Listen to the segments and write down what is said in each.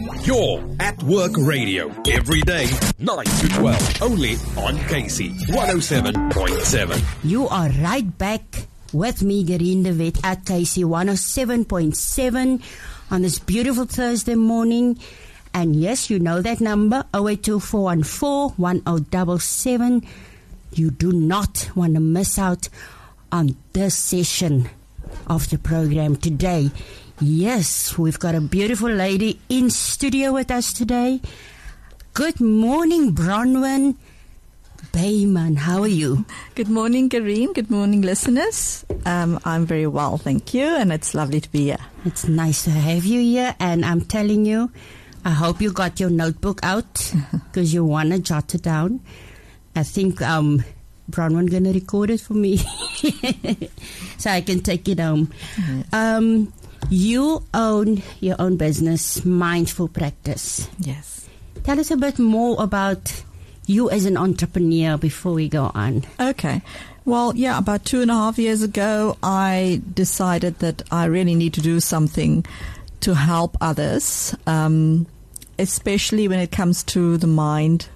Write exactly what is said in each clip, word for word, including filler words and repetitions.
You're at Work Radio every day, nine to twelve, only on K C one oh seven point seven. You are right back with me, Doreen de Wet, at K C one oh seven point seven on this beautiful Thursday morning. And yes, you know that number, oh eight two four one four one oh seven seven. You do not want to miss out on this session of the program today. Yes, we've got a beautiful lady in studio with us today. Good morning, Bronwyn Bayman. How are you? Good morning, Kareem. Good morning, listeners. Um, I'm very well, thank you, and it's lovely to be here. It's nice to have you here, and I'm telling you, I hope you got your notebook out because you want to jot it down. I think um, Bronwyn going to record it for me so I can take it home. Yes. Um, you own your own business, Mindful Practice. Yes. Tell us a bit more about you as an entrepreneur before we go on. Okay. Well, yeah, about two and a half years ago, I decided that I really need to do something to help others, um, especially when it comes to the mind.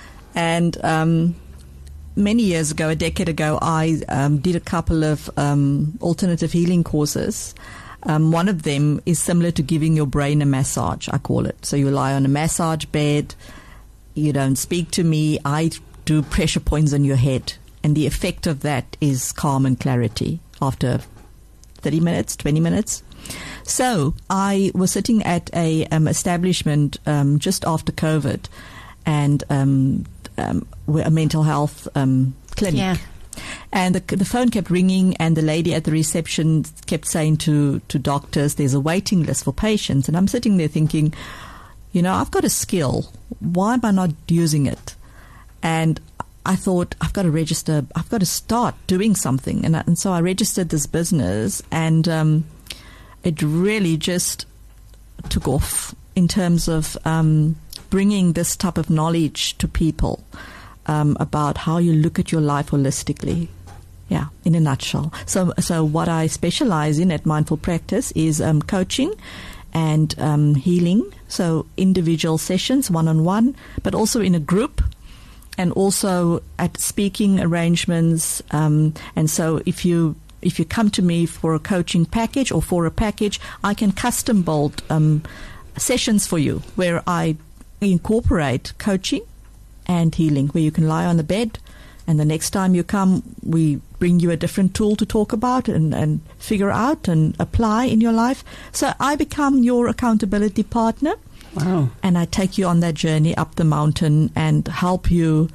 And um, many years ago, a decade ago, I um, did a couple of um, alternative healing courses. Um, one of them is similar to giving your brain a massage, I call it. So you lie on a massage bed, you don't speak to me, I do pressure points on your head. And the effect of that is calm and clarity after thirty minutes, twenty minutes. So I was sitting at a um, establishment um, just after COVID, and um, um, a mental health um, clinic. Yeah. And the, the phone kept ringing, and the lady at the reception kept saying to, to doctors, there's a waiting list for patients. And I'm sitting there thinking, you know, I've got a skill. Why am I not using it? And I thought, I've got to register. I've got to start doing something. And, and so I registered this business, and um, it really just took off in terms of um, bringing this type of knowledge to people. Um, about how you look at your life holistically. Yeah, in a nutshell. So so what I specialize in at Mindful Practice is um, coaching and um, healing. So individual sessions, one-on-one, but also in a group, and also at speaking arrangements. Um, and so if you if you come to me for a coaching package or for a package, I can custom build um, sessions for you where I incorporate coaching and healing, where you can lie on the bed, and the next time you come, we bring you a different tool to talk about and, and figure out and apply in your life. So I become your accountability partner. Wow. And I take you on that journey up the mountain and help you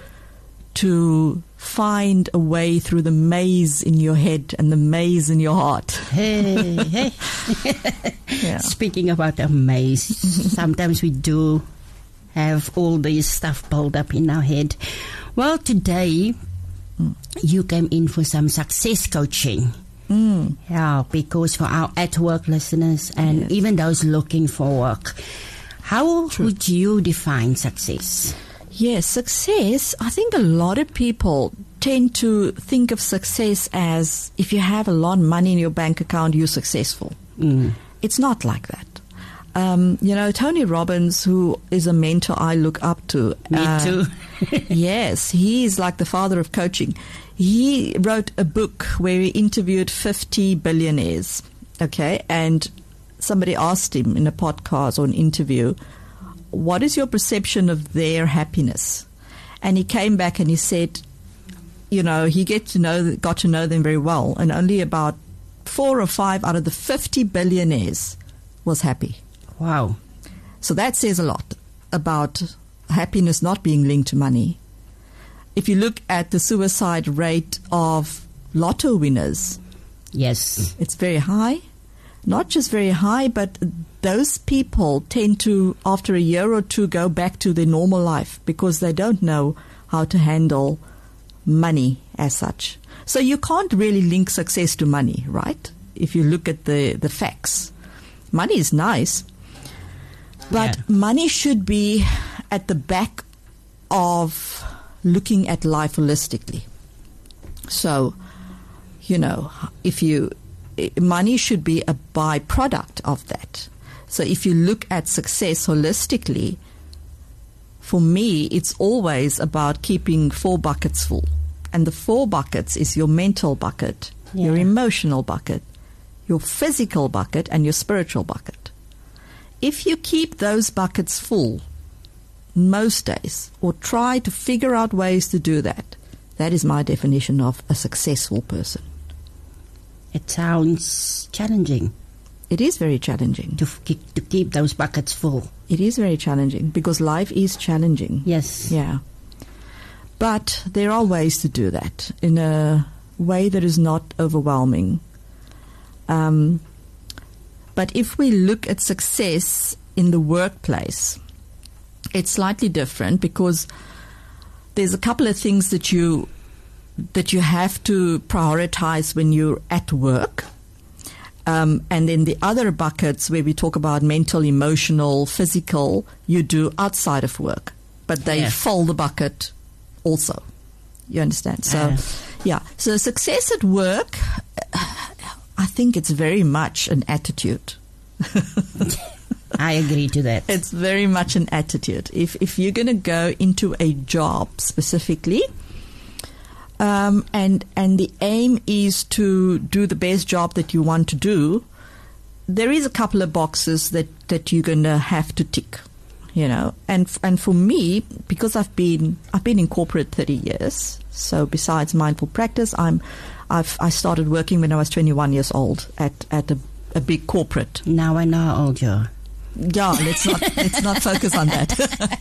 to find a way through the maze in your head and the maze in your heart. Hey, hey. Yeah. Speaking about a maze, sometimes we do have all this stuff built up in our head. Well, today mm. you came in for some success coaching. Mm. Yeah, because for our at-work listeners and yes. even those looking for work, how True. Would you define success? Yes, success, I think a lot of people tend to think of success as if you have a lot of money in your bank account, you're successful. Mm. It's not like that. Um, you know, Tony Robbins, who is a mentor I look up to. Me uh, too. Yes, he's like the father of coaching. He wrote a book where he interviewed fifty billionaires, okay? And somebody asked him in a podcast or an interview, what is your perception of their happiness? And he came back and he said, you know, he get to know, got to know them very well, and only about four or five out of the fifty billionaires was happy. Wow. So that says a lot about happiness not being linked to money. If you look at the suicide rate of lotto winners, yes, it's very high. Not just very high, but those people tend to, after a year or two, go back to their normal life because they don't know how to handle money as such. So you can't really link success to money, right? If you look at the, the facts. Money is nice, but yeah. money should be at the back of looking at life holistically. So, you know, if you, money should be a byproduct of that. So if you look at success holistically, for me, it's always about keeping four buckets full. And the four buckets is your mental bucket, Yeah. your emotional bucket, your physical bucket, and your spiritual bucket. If you keep those buckets full most days, or try to figure out ways to do that, that is my definition of a successful person. It sounds challenging It is very challenging. to, f- keep, to keep those buckets full. It is very challenging because life is challenging. Yes. Yeah. But there are ways to do that in a way that is not overwhelming. Um, but if we look at success in the workplace, it's slightly different because there's a couple of things that you that you have to prioritize when you're at work. Um, and then the other buckets where we talk about mental, emotional, physical, you do outside of work. But they Yes. fill the bucket also. You understand? So, Uh. yeah. So success at work, I think it's very much an attitude. I agree to that. It's very much an attitude. If if you're going to go into a job specifically, um, and and the aim is to do the best job that you want to do, there is a couple of boxes that, that you're going to have to tick, you know. And f- and for me, because I've been I've been in corporate thirty years. So besides mindful practice, I'm I've I started working when I was twenty-one years old at at a, a big corporate. Now I know how old you are. Yeah, let's not let's not focus on that.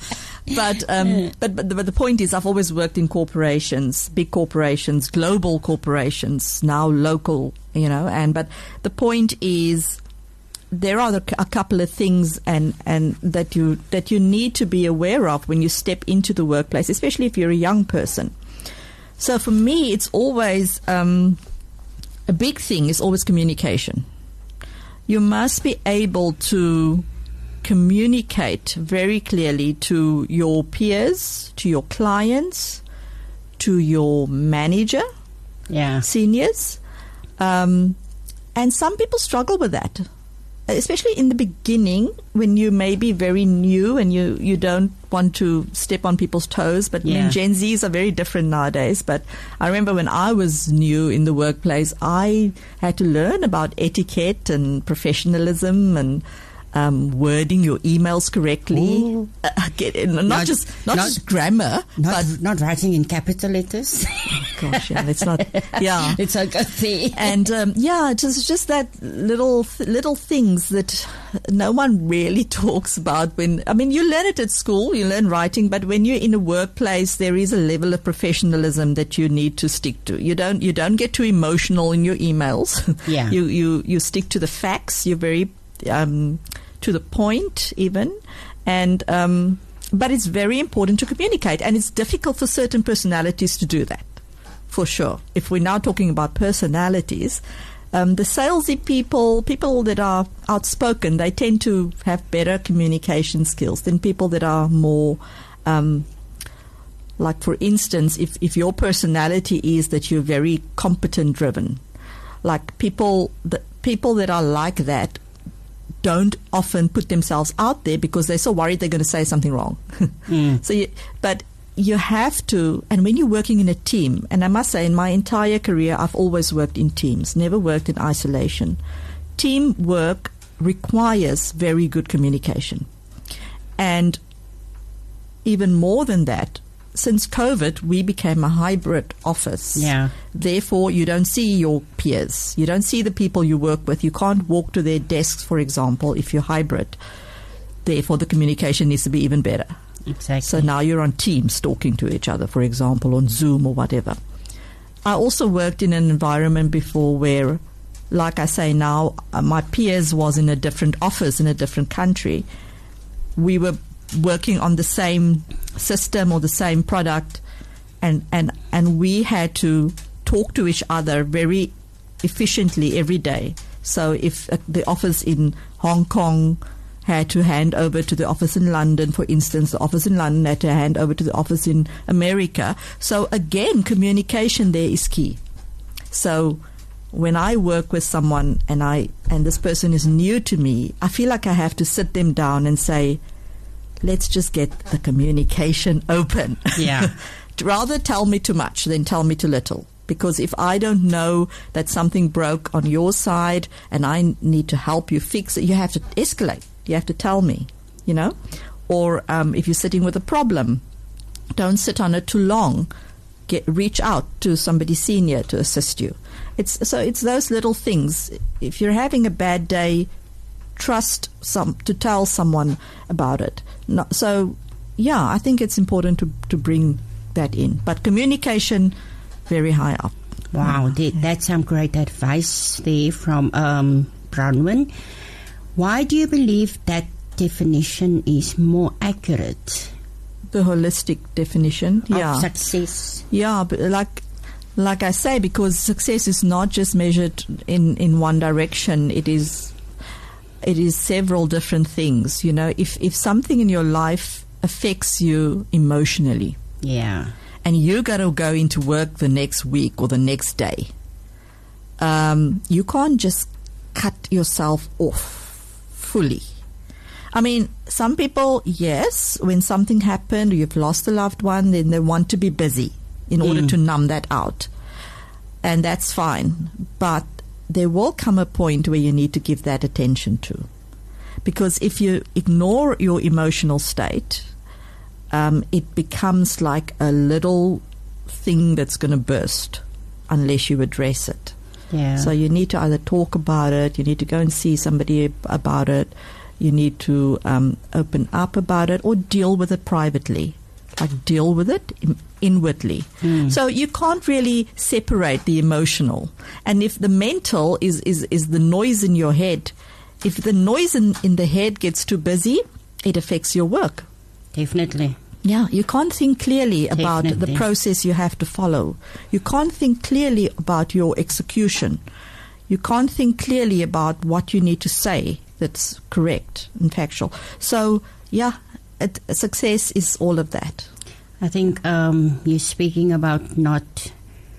but, um, but but the, but the point is, I've always worked in corporations, big corporations, global corporations, now local, you know. And but the point is, there are a couple of things and and that you that you need to be aware of when you step into the workplace, especially if you're a young person. So for me, it's always um, a big thing is always communication. You must be able to communicate very clearly to your peers, to your clients, to your manager, Yeah. seniors. Um, and some people struggle with that, especially in the beginning when you may be very new and you, you don't want to step on people's toes. But I Yeah. mean, Gen Zs are very different nowadays. But I remember when I was new in the workplace, I had to learn about etiquette and professionalism and um, wording your emails correctly. Ooh. Uh, get it, not, Not- just not, not- just grammar, Not, but not writing in capital letters. gosh, yeah, it's not. Yeah, It's a good thing. and um, yeah, it's just, just that little th- little things that no one really talks about. When I mean, you learn it at school, you learn writing, but when you're in a workplace, there is a level of professionalism that you need to stick to. You don't you don't get too emotional in your emails. Yeah. you you you stick to the facts. You're very um, to the point, even, and. Um, but it's very important to communicate, and it's difficult for certain personalities to do that. For sure. If we're now talking about personalities, um, the salesy people, people that are outspoken, they tend to have better communication skills than people that are more, um, like for instance, if, if your personality is that you're very competent driven, like people that, people that are like that don't often put themselves out there because they're so worried they're going to say something wrong. Mm. So, you, but you have to, and when you're working in a team, and I must say in my entire career, I've always worked in teams, never worked in isolation. Teamwork requires very good communication. And even more than that, since COVID, we became a hybrid office. Yeah. Therefore, you don't see your peers. You don't see the people you work with. You can't walk to their desks, for example, if you're hybrid. Therefore, the communication needs to be even better. Exactly. So now you're on Teams talking to each other, for example, on Zoom or whatever. I also worked in an environment before where, like I say now, uh, my peers was in a different office in a different country. We were working on the same system or the same product, and, and, and we had to talk to each other very efficiently every day. So if uh, the office in Hong Kong had to hand over to the office in London, for instance, the office in London had to hand over to the office in America. So again, communication there is key. So when I work with someone and I and this person is new to me, I feel like I have to sit them down and say, let's just get the communication open. Yeah. Rather tell me too much than tell me too little. Because if I don't know that something broke on your side and I need to help you fix it, you have to escalate. You have to tell me, you know. Or um, if you're sitting with a problem, don't sit on it too long. Get reach out to somebody senior to assist you. It's so it's those little things. If you're having a bad day, trust some to tell someone about it. Not, so yeah, I think it's important to to bring that in. But communication, very high up. Wow, that, that's some great advice there from um, Bronwyn. Why do you believe that definition is more accurate? The holistic definition, of yeah, success. Yeah, but like like I say, because success is not just measured in, in one direction. It is it is several different things. You know, if if something in your life affects you emotionally, yeah, and you got to go into work the next week or the next day, um, you can't just cut yourself off fully. I mean, some people, yes, when something happened, or you've lost a loved one, then they want to be busy in order Mm. to numb that out. And that's fine. But there will come a point where you need to give that attention to. Because if you ignore your emotional state, um, it becomes like a little thing that's going to burst unless you address it. yeah. So you need to either talk about it, you need to go and see somebody ab- about it, you need to um, open up about it or deal with it privately, like deal with it in- inwardly. Mm. So you can't really separate the emotional. And if the mental is, is, is the noise in your head, if the noise in, in the head gets too busy, it affects your work. Definitely. Yeah, you can't think clearly about the Definitely. process you have to follow. You can't think clearly about your execution. You can't think clearly about what you need to say that's correct and factual. So, yeah, it, success is all of that. I think um, you're speaking about not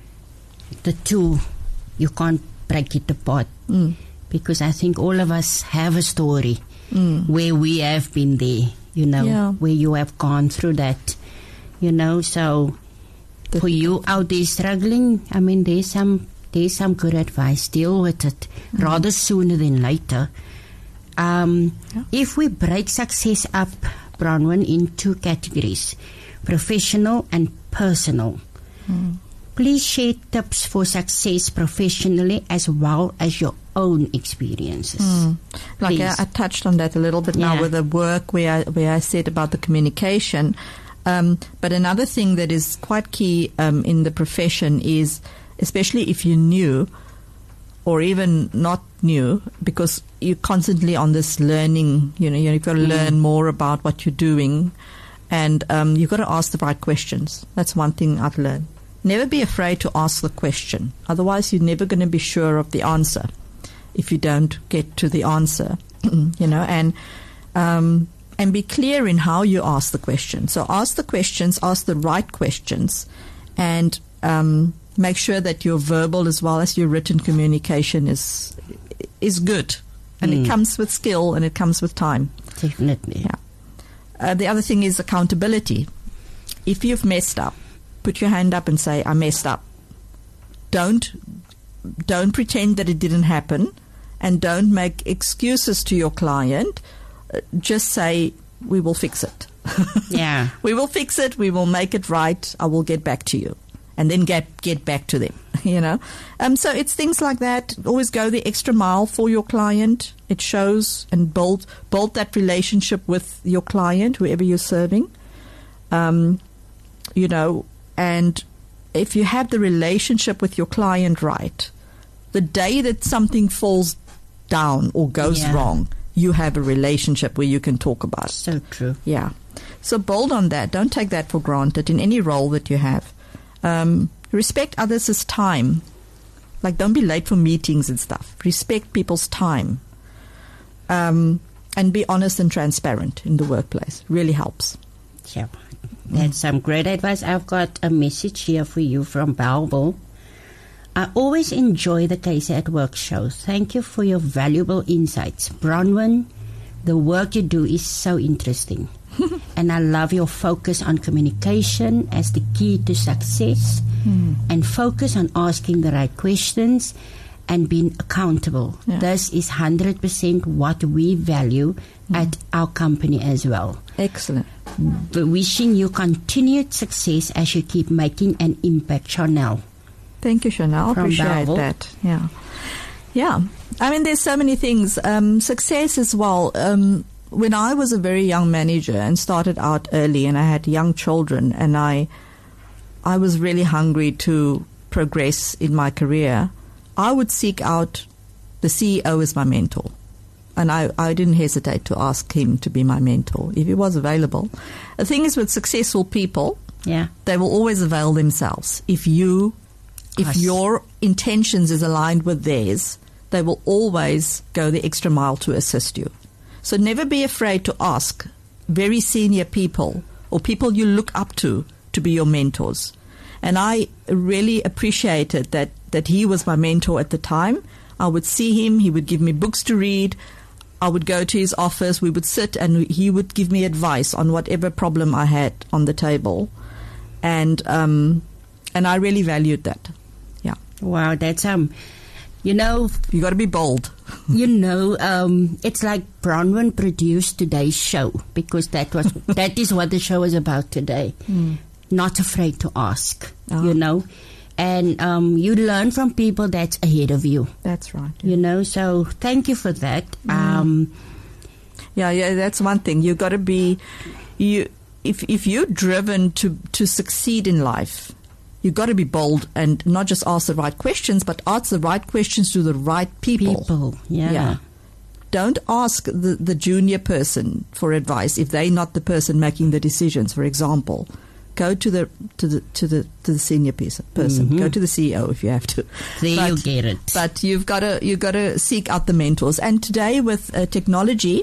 the two. You can't break it apart. Mm. Because I think all of us have a story Mm. where we have been there, you know, Yeah. where you have gone through that, you know. So The- for you out there struggling, I mean, there's some there's some good advice. Deal with it rather sooner than later. Um, Yeah. If we break success up, Bronwyn, in two categories, professional and personal, please share tips for success professionally as well as your own experiences. Mm. Like I, Please. I touched on that a little bit now Yeah. with the work where I, where I said about the communication. Um, but another thing that is quite key um, in the profession is, especially if you're new or even not new, because you're constantly on this learning, you know, you've got to Mm. learn more about what you're doing, and um, you've got to ask the right questions. That's one thing I've learned. Never be afraid to ask the question. Otherwise, you're never going to be sure of the answer if you don't get to the answer, you know, and um, and be clear in how you ask the question. So ask the questions, ask the right questions, and um, make sure that your verbal as well as your written communication is is good. And Mm. it comes with skill and it comes with time. Definitely. Yeah. Uh, the other thing is accountability. If you've messed up, put your hand up and say, I messed up. Don't don't pretend that it didn't happen, and don't make excuses to your client. Uh, just say, we will fix it. Yeah. We will fix it. We will make it right. I will get back to you. And then get get back to them, you know. Um, so it's things like that. Always go the extra mile for your client. It shows, and build build that relationship with your client, whoever you're serving. Um, you know, and if you have the relationship with your client right, the day that something falls down or goes Yeah. wrong, you have a relationship where you can talk about it. So true. Yeah. So build on that. Don't take that for granted in any role that you have. Um, respect others' time. Like, don't be late for meetings and stuff. Respect people's time. Um, and be honest and transparent in the workplace. Really helps. Yeah. That's some great advice. I've got a message here for you from Balbo. I always enjoy the Casey at Work show. Thank you for your valuable insights. Bronwyn, the work you do is so interesting. And I love your focus on communication as the key to success, mm. and focus on asking the right questions and being accountable. Yeah. This is one hundred percent what we value mm. at our company as well. Excellent. But wishing you continued success as you keep making an impact, Chanel. Thank you, Chanel. From Appreciate Bellville. that. Yeah. Yeah. I mean, there's so many things. Um, success as well. Um, when I was a very young manager and started out early, and I had young children, and I, I was really hungry to progress in my career, I would seek out the C E O as my mentor. And I, I didn't hesitate to ask him to be my mentor if he was available. The thing is, with successful people, yeah, they will always avail themselves. If you, if Us. your intentions is aligned with theirs, they will always go the extra mile to assist you. So never be afraid to ask very senior people or people you look up to to be your mentors. And I really appreciated that, that he was my mentor at the time. I would see him. He would give me books to read. I would go to his office. We would sit and he would give me advice on whatever problem I had on the table. And um, and I really valued that. Yeah. Wow, that's um, you know, you got to be bold. You know, um, it's like Bronwyn produced today's show, because that was that is what the show is about today. Mm. Not afraid to ask. Oh. You know, and um, you learn from people that's ahead of you. That's right. Yeah. You know, so thank you for that. Mm. Um, yeah, yeah, that's one thing. You got to be you. If if you're driven to to succeed in life, you've got to be bold and not just ask the right questions, but ask the right questions to the right people. People, yeah. yeah. Don't ask the, the junior person for advice if they're not the person making the decisions. For example, go to the to the to the to the senior person. Mm-hmm. Go to the C E O if you have to. There but, you get it. But you've got to you've got to seek out the mentors. And today with uh, technology,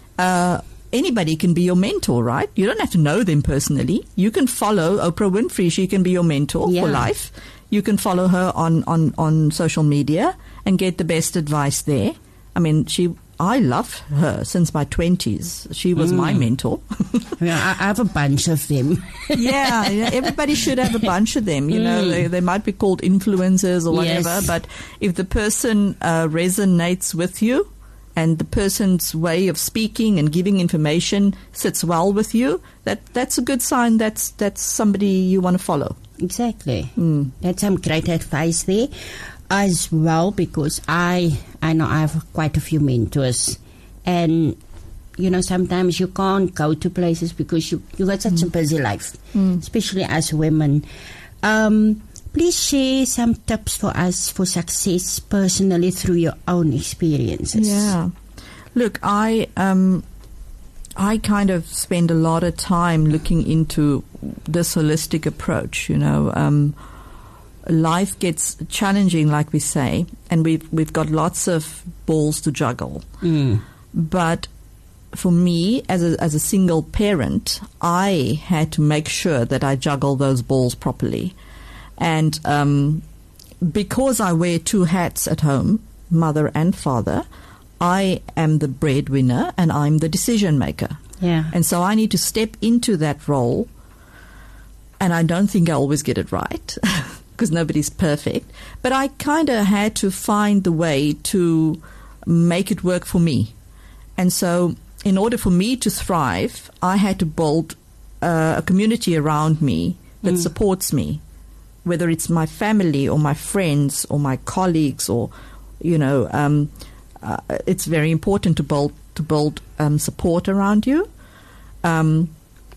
uh, anybody can be your mentor, right? You don't have to know them personally. You can follow Oprah Winfrey. She can be your mentor yeah. for life. You can follow her on, on, on social media and get the best advice there. I mean, she. I love her since my twenties. She was mm. my mentor. Yeah, I have a bunch of them. yeah, yeah, everybody should have a bunch of them. You mm. know, they, they might be called influencers or whatever. Yes. But if the person uh, resonates with you, and the person's way of speaking and giving information sits well with you, that, that's a good sign that's that's somebody you want to follow. Exactly. Mm. That's some great advice there as well, because I, I know I have quite a few mentors. And, you know, sometimes you can't go to places because you, you got such mm. a busy life, mm. especially as women. Um, please share some tips for us for success personally through your own experiences. Yeah. Look, I um, I kind of spend a lot of time looking into this holistic approach. You know, um, life gets challenging, like we say, and we've we've got lots of balls to juggle. Mm. But for me, as a as a single parent, I had to make sure that I juggle those balls properly. And um, because I wear two hats at home, mother and father, I am the breadwinner and I'm the decision maker. Yeah. And so I need to step into that role. And I don't think I always get it right because nobody's perfect. But I kind of had to find the way to make it work for me. And so in order for me to thrive, I had to build uh, a community around me that mm. supports me. Whether it's my family or my friends or my colleagues, or, you know, um, uh, it's very important to build to build um, support around you. Um,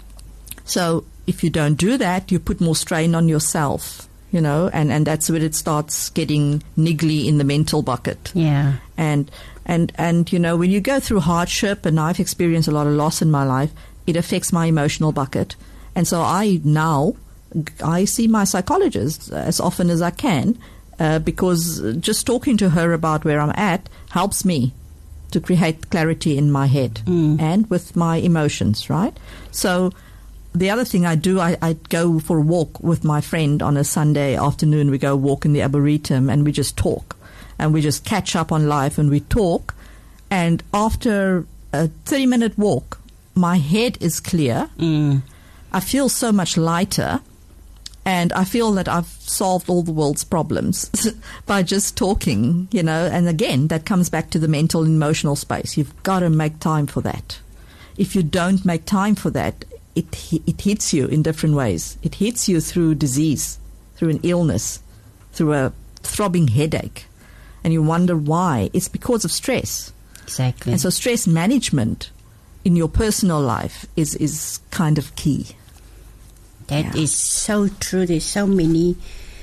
so if you don't do that, you put more strain on yourself, you know, and, and that's when it starts getting niggly in the mental bucket. Yeah. And and and you know, when you go through hardship, and I've experienced a lot of loss in my life, it affects my emotional bucket, and so I now. I see my psychologist as often as I can uh, because just talking to her about where I'm at helps me to create clarity in my head mm. and with my emotions, right? So the other thing I do, I, I go for a walk with my friend on a Sunday afternoon. We go walk in the Arboretum and we just talk. And we just catch up on life and we talk. And after a thirty-minute walk, my head is clear. Mm. I feel so much lighter. And I feel that I've solved all the world's problems by just talking, you know. And again, that comes back to the mental and emotional space. You've got to make time for that. If you don't make time for that, it it hits you in different ways. It hits you through disease, through an illness, through a throbbing headache. And you wonder why. It's because of stress. Exactly. And so stress management in your personal life is, is kind of key. That Yeah. is so true. There's so many.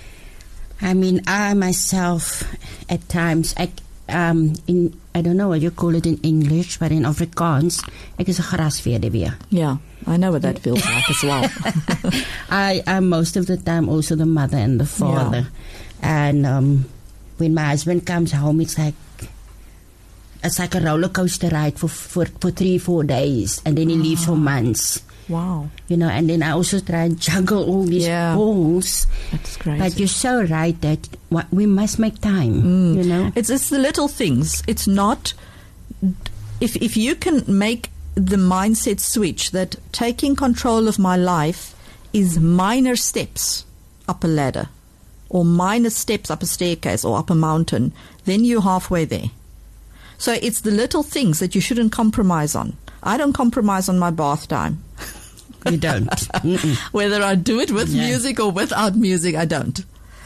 I mean, I myself, at times, I, um, in I don't know what you call it in English, but in Afrikaans, ek is 'n grasveduwee. Yeah, I know what that feels like as well. I am most of the time also the mother and the father. And um, when my husband comes home, it's like it's like a roller coaster ride for, for, for three, four days. And then he leaves for months. Wow. You know, and then I also try and juggle all these Yeah. balls. That's crazy. But you're so right that what, we must make time, you know. It's it's the little things. It's not if if you can make the mindset switch that taking control of my life is minor steps up a ladder or minor steps up a staircase or up a mountain, then you're halfway there. So it's the little things that you shouldn't compromise on. I don't compromise on my bath time. You don't. Mm-mm. Whether I do it with Yeah. music or without music, I don't.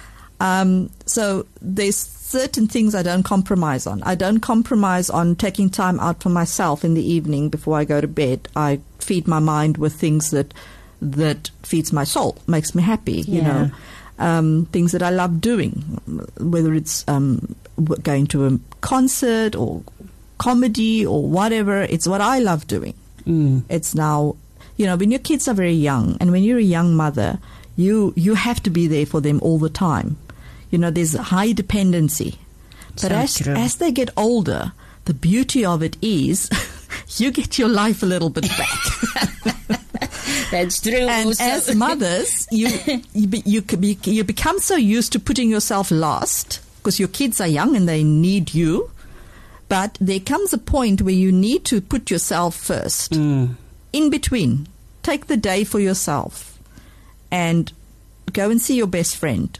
Um, so there's certain things I don't compromise on. I don't compromise on taking time out for myself in the evening before I go to bed. I feed my mind with things that that feeds my soul, makes me happy, you Yeah. know. Um, things that I love doing, whether it's um, w- going to a concert or comedy or whatever. It's what I love doing. Mm. It's now, you know, when your kids are very young and when you're a young mother, you you have to be there for them all the time. You know, there's a high dependency. But So as, true. as they get older, the beauty of it is you get your life a little bit back. That's true. And also. as mothers, you you, be, you could be, you become so used to putting yourself last because your kids are young and they need you. But there comes a point where you need to put yourself first. Mm. In between, take the day for yourself and go and see your best friend.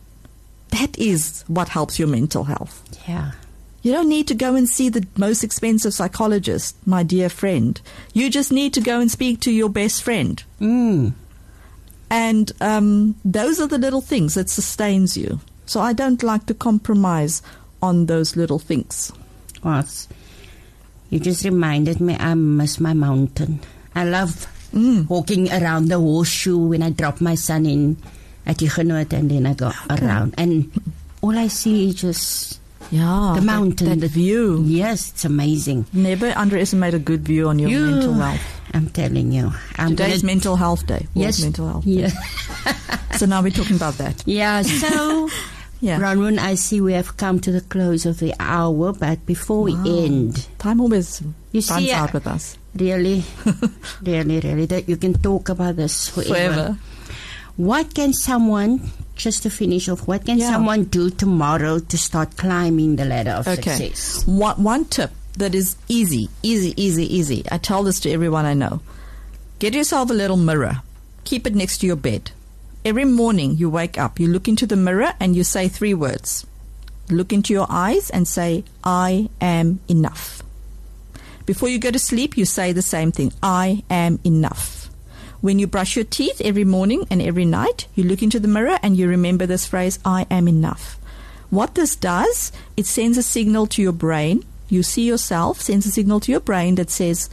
That is what helps your mental health. Yeah. You don't need to go and see the most expensive psychologist, my dear friend. You just need to go and speak to your best friend. Mm. And um, those are the little things that sustains you. So I don't like to compromise on those little things. Well, it's- you just reminded me I miss my mountain. I love Mm. walking around the horseshoe when I drop my son in at Huguenot and then I go around. And all I see is just Yeah, the mountain. that, that the view. Yes, it's amazing. Never underestimate a good view on your You- mental health. I'm telling you. I'm Today's gonna- Mental Health Day. World Yes. Mental Health Day. Yeah. So now we're talking about that. Yeah, so, Yeah. Bronwyn, I see we have come to the close of the hour, but before we Wow. end, Time always You runs see, out uh, with us. really, really, really, that you can talk about this forever. Forever. What can someone, just to finish off, what can Yeah. someone do tomorrow to start climbing the ladder of Okay. success? One, one tip that is easy, easy, easy, easy. I tell this to everyone I know. Get yourself a little mirror. Keep it next to your bed. Every morning you wake up, you look into the mirror and you say three words. Look into your eyes and say, I am enough. Before you go to sleep, you say the same thing. I am enough. When you brush your teeth every morning and every night, you look into the mirror and you remember this phrase, I am enough. What this does, it sends a signal to your brain. You see yourself, sends a signal to your brain that says,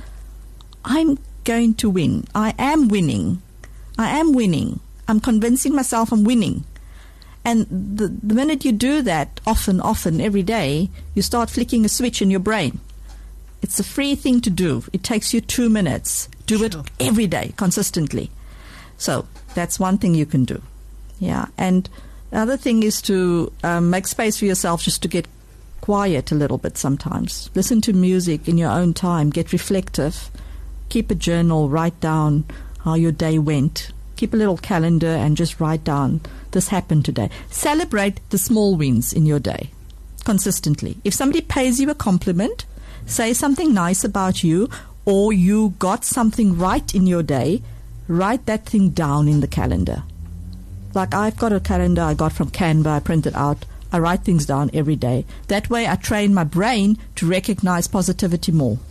I'm going to win. I am winning. I am winning. I'm convincing myself I'm winning. And the, the minute you do that, often, often, every day, you start flicking a switch in your brain. It's a free thing to do. It takes you two minutes. Do it Sure. every day, consistently. So that's one thing you can do. Yeah. And the other thing is to um, make space for yourself just to get quiet a little bit sometimes. Listen to music in your own time. Get reflective. Keep a journal. Write down how your day went. Keep a little calendar and just write down, this happened today. Celebrate the small wins in your day consistently. If somebody pays you a compliment, say something nice about you, or you got something right in your day, write that thing down in the calendar. Like I've got a calendar I got from Canva, I printed out. I write things down every day. That way I train my brain to recognize positivity more.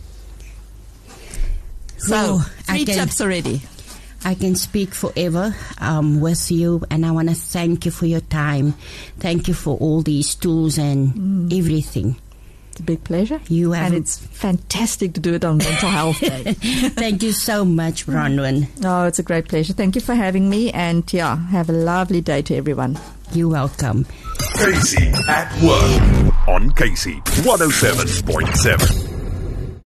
So, Well, three I can- tips already. I can speak forever um, with you, and I want to thank you for your time. Thank you for all these tools and Mm. everything. It's a big pleasure. You have and it's fantastic to do it on Mental Health Day. Thank you so much, Bronwyn. Oh, it's a great pleasure. Thank you for having me, and yeah, have a lovely day to everyone. You're welcome. Casey at Work on Casey one oh seven point seven.